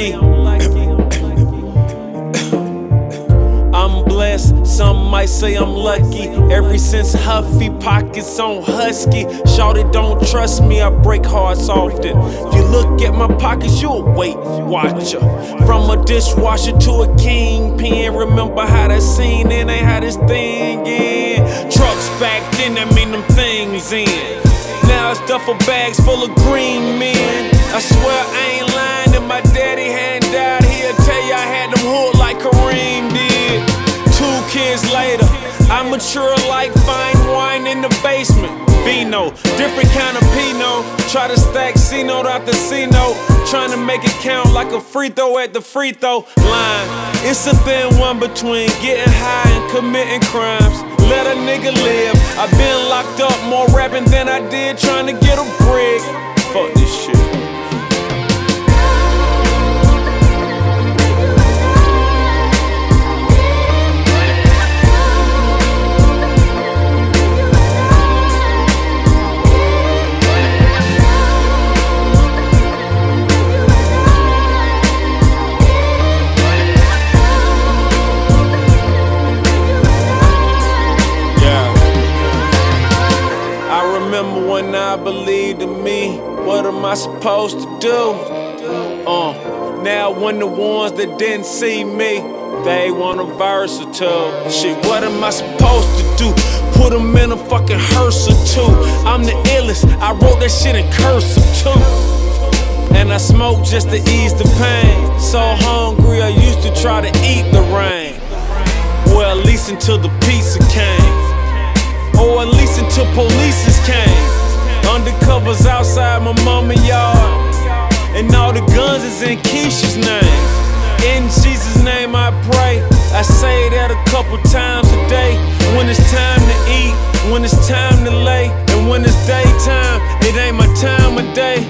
lucky. I'm blessed, some might say I'm lucky. Ever since Huffy, pockets on Husky. Shawty don't trust me, I break hearts often. If you look at my pockets, you'll wait, watch her. From a dishwasher to a kingpin. Remember how that scene in, ain't how this thing in. Trucks back then, that mean them things in. Now it's duffel bags full of green men. I swear I ain't lying, if my daddy hadn't died, he'll tell you I had them hood like Kareem did. 2 kids later, I mature like fine wine in the basement. Vino, different kind of Pinot. Try to stack C-note out the C-note. Trying to make it count like a free throw at the free throw line. It's a thin one between getting high and committing crimes. Let a nigga live. I've been locked up more rapping than I did trying to get a brick. Fuck this shit. Remember when I believed in me, what am I supposed to do? Now when the ones that didn't see me, they want a verse or two. Shit, what am I supposed to do? Put them in a fucking hearse or two. I'm the illest, I wrote that shit in cursive too. And I smoke just to ease the pain. So hungry I used to try to eat the rain. Well, at least until the pizza came. Or at least until polices came. Undercovers outside my mama yard. And all the guns is in Keisha's name. In Jesus' name I pray. I say that a couple times a day. When it's time to eat, when it's time to lay, and when it's daytime, it ain't my time of day.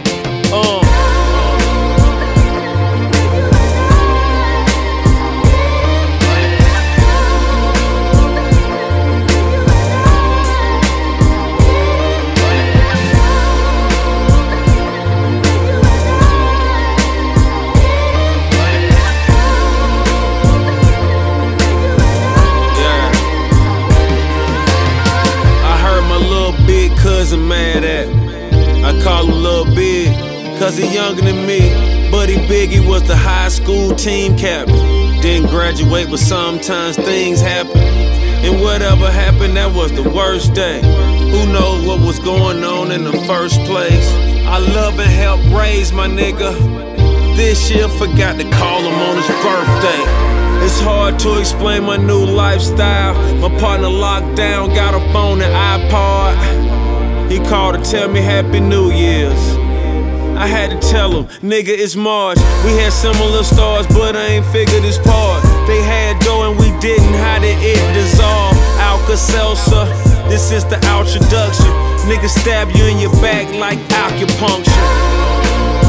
Cousin mad at me. I call him Lil Big, cause he younger than me. Buddy Biggie was the high school team captain. Didn't graduate, but sometimes things happen. And whatever happened, that was the worst day. Who knows what was going on in the first place? I love and help raise my nigga. This year forgot to call him on his birthday. It's hard to explain my new lifestyle. My partner locked down, got a phone and iPod. He called to tell me Happy New Year's. I had to tell him, nigga, it's March. We had similar stars, but I ain't figured this part. They had dough and we didn't. How did it dissolve? Alka-Seltzer, this is the introduction. Nigga stab you in your back like acupuncture.